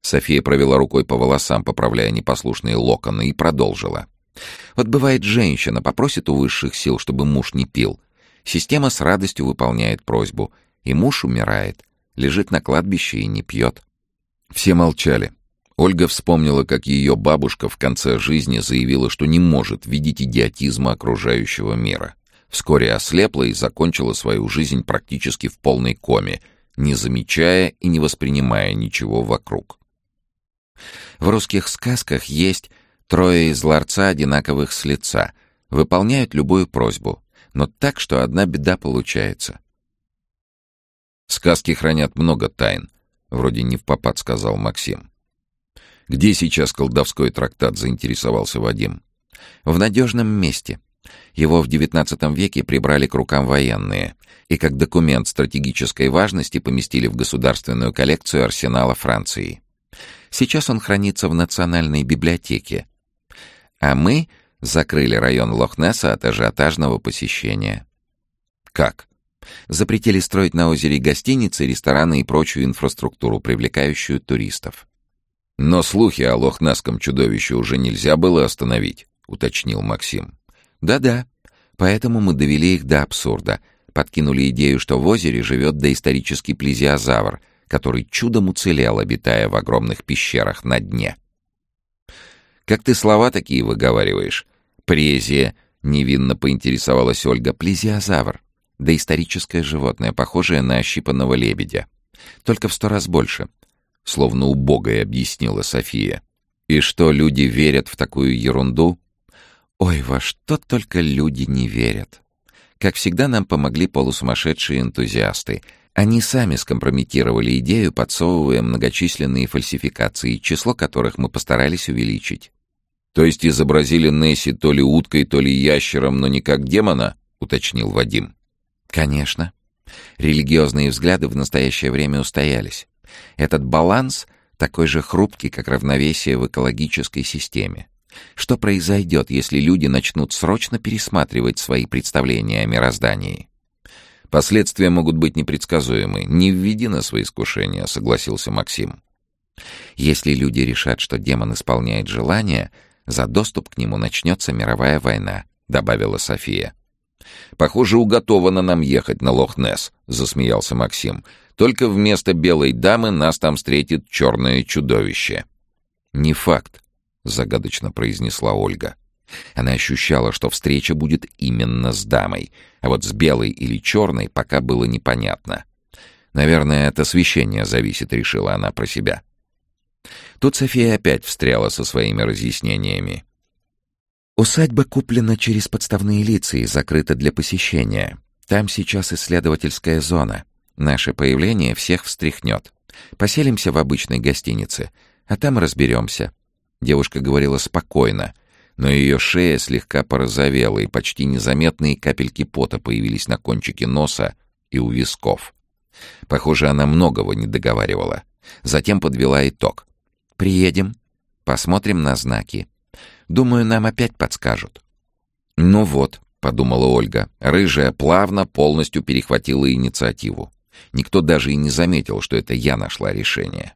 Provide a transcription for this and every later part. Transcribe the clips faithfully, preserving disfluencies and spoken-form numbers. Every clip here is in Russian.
София провела рукой по волосам, поправляя непослушные локоны, и продолжила. Вот бывает, женщина попросит у высших сил, чтобы муж не пил. Система с радостью выполняет просьбу, и муж умирает, лежит на кладбище и не пьет. Все молчали. Ольга вспомнила, как ее бабушка в конце жизни заявила, что не может видеть идиотизма окружающего мира. Вскоре ослепла и закончила свою жизнь практически в полной коме, не замечая и не воспринимая ничего вокруг. В русских сказках есть трое из ларца одинаковых с лица, выполняют любую просьбу, но так, что одна беда получается. «Сказки хранят много тайн», — вроде невпопад сказал Максим. «Где сейчас колдовской трактат?» — заинтересовался Вадим. «В надежном месте. Его в девятнадцатом веке прибрали к рукам военные и как документ стратегической важности поместили в государственную коллекцию арсенала Франции. Сейчас он хранится в Национальной библиотеке. А мы закрыли район Лох-Несса от ажиотажного посещения». «Как?» «Запретили строить на озере гостиницы, рестораны и прочую инфраструктуру, привлекающую туристов». «Но слухи о лохнесском чудовище уже нельзя было остановить», — уточнил Максим. «Да-да, поэтому мы довели их до абсурда. Подкинули идею, что в озере живет доисторический плезиозавр, который чудом уцелел, обитая в огромных пещерах на дне». «Как ты слова такие выговариваешь? Презия», — невинно поинтересовалась Ольга. «Плезиозавр. Доисторическое животное, похожее на ощипанного лебедя. Только в сто раз больше», — словно убогой объяснила София. «И что, люди верят в такую ерунду?» «Ой, во что только люди не верят. Как всегда, нам помогли полусумасшедшие энтузиасты. Они сами скомпрометировали идею, подсовывая многочисленные фальсификации, число которых мы постарались увеличить». «То есть изобразили Несси то ли уткой, то ли ящером, но не как демона?» — уточнил Вадим. «Конечно. Религиозные взгляды в настоящее время устоялись. Этот баланс такой же хрупкий, как равновесие в экологической системе. Что произойдет, если люди начнут срочно пересматривать свои представления о мироздании?» «Последствия могут быть непредсказуемы. Не введи нас во искушение», — согласился Максим. «Если люди решат, что демон исполняет желания, за доступ к нему начнется мировая война», — добавила София. «Похоже, уготовано нам ехать на Лох-Несс», — засмеялся Максим. «Только вместо белой дамы нас там встретит черное чудовище». «Не факт», — загадочно произнесла Ольга. Она ощущала, что встреча будет именно с дамой, а вот с белой или черной пока было непонятно. «Наверное, от освещения зависит», — решила она про себя. Тут София опять встряла со своими разъяснениями. «Усадьба куплена через подставные лица и закрыта для посещения. Там сейчас исследовательская зона. Наше появление всех встряхнет. Поселимся в обычной гостинице, а там разберемся». Девушка говорила спокойно, но ее шея слегка порозовела, и почти незаметные капельки пота появились на кончике носа и у висков. Похоже, она многого не договаривала. Затем подвела итог. «Приедем, посмотрим на знаки. Думаю, нам опять подскажут». «Ну вот», — подумала Ольга, рыжая плавно полностью перехватила инициативу. Никто даже и не заметил, что это я нашла решение.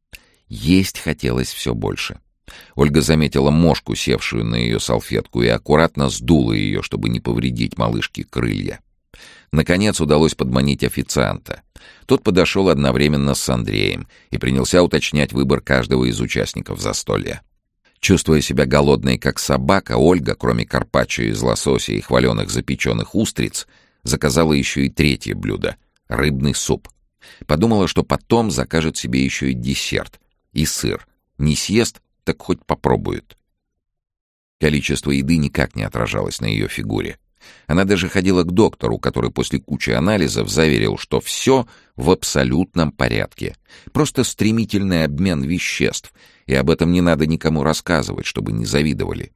Есть хотелось все больше. Ольга заметила мошку, севшую на ее салфетку, и аккуратно сдула ее, чтобы не повредить малышке крылья. Наконец удалось подманить официанта. Тот подошел одновременно с Андреем и принялся уточнять выбор каждого из участников застолья. Чувствуя себя голодной, как собака, Ольга, кроме карпаччо из лосося и хваленых запеченных устриц, заказала еще и третье блюдо — рыбный суп. Подумала, что потом закажет себе еще и десерт. И сыр. Не съест, так хоть попробует. Количество еды никак не отражалось на ее фигуре. Она даже ходила к доктору, который после кучи анализов заверил, что все в абсолютном порядке. Просто стремительный обмен веществ, и об этом не надо никому рассказывать, чтобы не завидовали.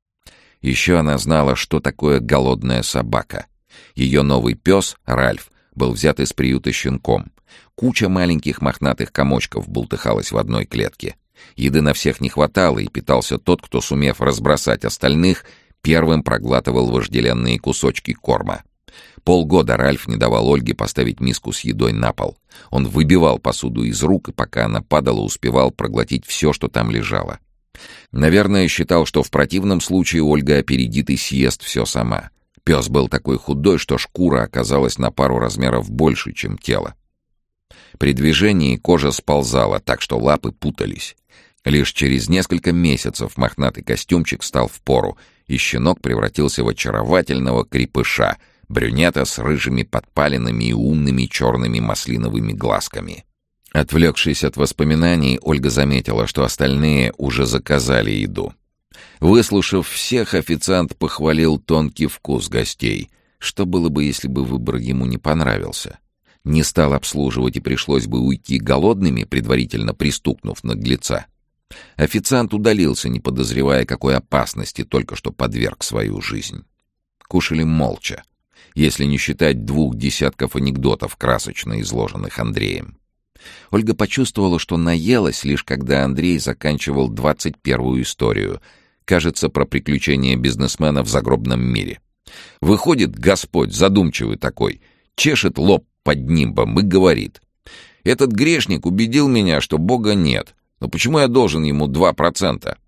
Еще она знала, что такое голодная собака. Ее новый пес, Ральф, был взят из приюта щенком. Куча маленьких мохнатых комочков бултыхалась в одной клетке. Еды на всех не хватало, и питался тот, кто, сумев разбросать остальных, первым проглатывал вожделенные кусочки корма. Полгода Ральф не давал Ольге поставить миску с едой на пол. Он выбивал посуду из рук, и пока она падала, успевал проглотить все, что там лежало. Наверное, считал, что в противном случае Ольга опередит и съест все сама. Пес был такой худой, что шкура оказалась на пару размеров больше, чем тело. При движении кожа сползала, так что лапы путались. Лишь через несколько месяцев мохнатый костюмчик стал впору, и щенок превратился в очаровательного крепыша, брюнета с рыжими подпалинами и умными черными маслиновыми глазками. Отвлекшись от воспоминаний, Ольга заметила, что остальные уже заказали еду. Выслушав всех, официант похвалил тонкий вкус гостей. Что было бы, если бы выбор ему не понравился? Не стал обслуживать и пришлось бы уйти голодными, предварительно пристукнув наглеца. Официант удалился, не подозревая, какой опасности только что подверг свою жизнь. Кушали молча, если не считать двух десятков анекдотов, красочно изложенных Андреем. Ольга почувствовала, что наелась, лишь когда Андрей заканчивал двадцать первую историю, кажется, про приключения бизнесмена в загробном мире. Выходит Господь, задумчивый такой, чешет лоб под нимбом и говорит: «Этот грешник убедил меня, что Бога нет. Но почему я должен ему два процента?»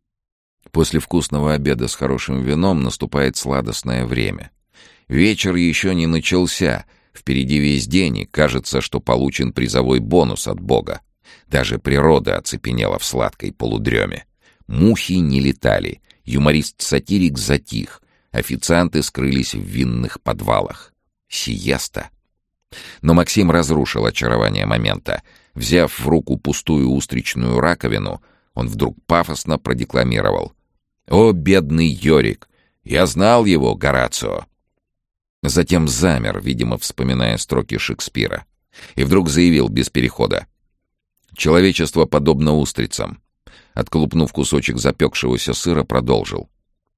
После вкусного обеда с хорошим вином наступает сладостное время. Вечер еще не начался, впереди весь день, и кажется, что получен призовой бонус от Бога. Даже природа оцепенела в сладкой полудреме. Мухи не летали, юморист-сатирик затих, официанты скрылись в винных подвалах. Сиеста. Но Максим разрушил очарование момента. Взяв в руку пустую устричную раковину, он вдруг пафосно продекламировал: «О, бедный Йорик! Я знал его, Горацио!» Затем замер, видимо, вспоминая строки Шекспира, и вдруг заявил без перехода: «Человечество подобно устрицам». Отколупнув кусочек запекшегося сыра, продолжил: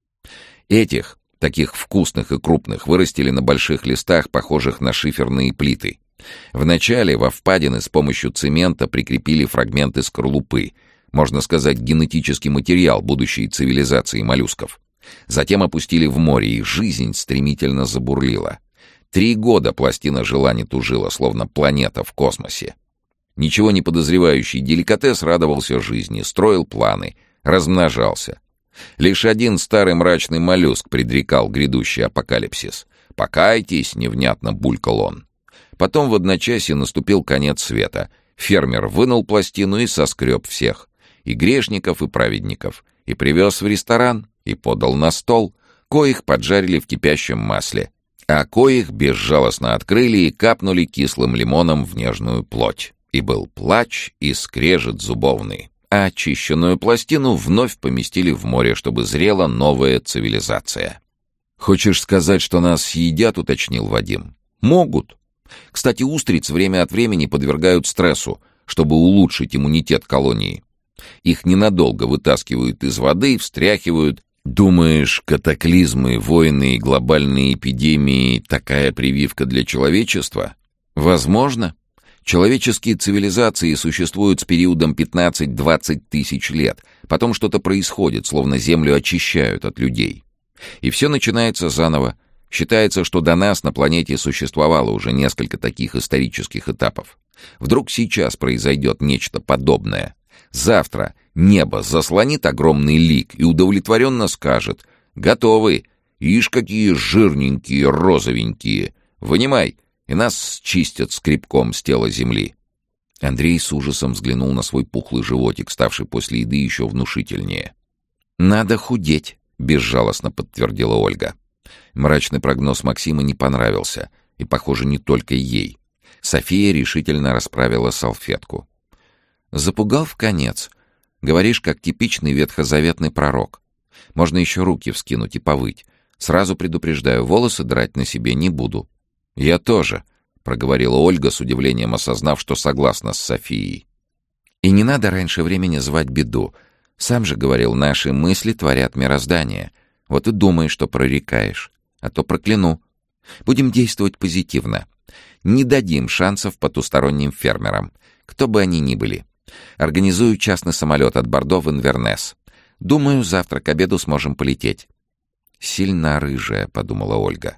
«Этих, таких вкусных и крупных, вырастили на больших листах, похожих на шиферные плиты. Вначале во впадины с помощью цемента прикрепили фрагменты скорлупы, можно сказать, генетический материал будущей цивилизации моллюсков. Затем опустили в море, и жизнь стремительно забурлила. Три года пластина жила не тужила, словно планета в космосе. Ничего не подозревающий деликатес радовался жизни, строил планы, размножался. Лишь один старый мрачный моллюск предрекал грядущий апокалипсис. «Покайтесь!» — невнятно булькал он. Потом в одночасье наступил конец света. Фермер вынул пластину и соскреб всех. И грешников, и праведников. И привез в ресторан, и подал на стол. Коих поджарили в кипящем масле. А коих безжалостно открыли и капнули кислым лимоном в нежную плоть. И был плач и скрежет зубовный. А очищенную пластину вновь поместили в море, чтобы зрела новая цивилизация. «Хочешь сказать, что нас съедят?» — уточнил Вадим. «Могут. Кстати, устриц время от времени подвергают стрессу, чтобы улучшить иммунитет колонии. Их ненадолго вытаскивают из воды, встряхивают. Думаешь, катаклизмы, войны и глобальные эпидемии — такая прививка для человечества? Возможно. Человеческие цивилизации существуют с периодом пятнадцать-двадцать тысяч лет. Потом что-то происходит, словно Землю очищают от людей. И все начинается заново. Считается, что до нас на планете существовало уже несколько таких исторических этапов. Вдруг сейчас произойдет нечто подобное. Завтра небо заслонит огромный лик и удовлетворенно скажет: «Готовы! Ишь, какие жирненькие, розовенькие! Вынимай!» И нас счистят скребком с тела земли. Андрей с ужасом взглянул на свой пухлый животик, ставший после еды еще внушительнее. «Надо худеть», — безжалостно подтвердила Ольга. Мрачный прогноз Максима не понравился, и, похоже, не только ей. София решительно расправила салфетку. «Запугал вконец. Говоришь, как типичный ветхозаветный пророк. Можно еще руки вскинуть и повыть. Сразу предупреждаю, волосы драть на себе не буду». «Я тоже», — проговорила Ольга, с удивлением осознав, что согласна с Софией. «И не надо раньше времени звать беду. Сам же говорил, наши мысли творят мироздание. Вот и думай, что прорекаешь. А то прокляну. Будем действовать позитивно. Не дадим шансов потусторонним фермерам, кто бы они ни были. Организую частный самолет от Бордо в Инвернес. Думаю, завтра к обеду сможем полететь». «Сильно рыжая», — подумала Ольга.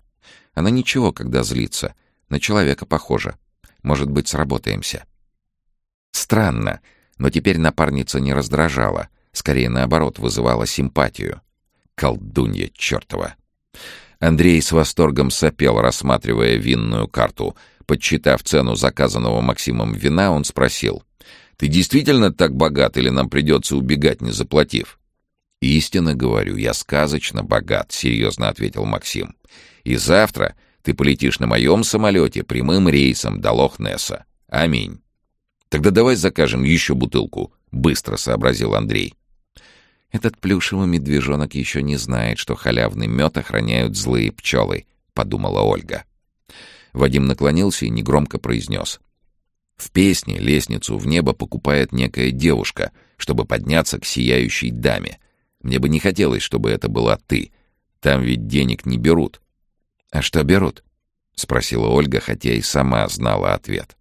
Она ничего, когда злится. На человека похожа. Может быть, сработаемся». Странно, но теперь напарница не раздражала. Скорее, наоборот, вызывала симпатию. Колдунья чертова. Андрей с восторгом сопел, рассматривая винную карту. Подсчитав цену заказанного Максимом вина, он спросил: «Ты действительно так богат, или нам придется убегать, не заплатив?» «Истинно говорю, я сказочно богат», — серьезно ответил Максим. «И завтра ты полетишь на моем самолете прямым рейсом до Лох-Несса. Аминь». «Тогда давай закажем еще бутылку», — быстро сообразил Андрей. «Этот плюшевый медвежонок еще не знает, что халявный мед охраняют злые пчелы», — подумала Ольга. Вадим наклонился и негромко произнес: «В песне лестницу в небо покупает некая девушка, чтобы подняться к сияющей даме. Мне бы не хотелось, чтобы это была ты. Там ведь денег не берут». «А что берут?» — спросила Ольга, хотя и сама знала ответ.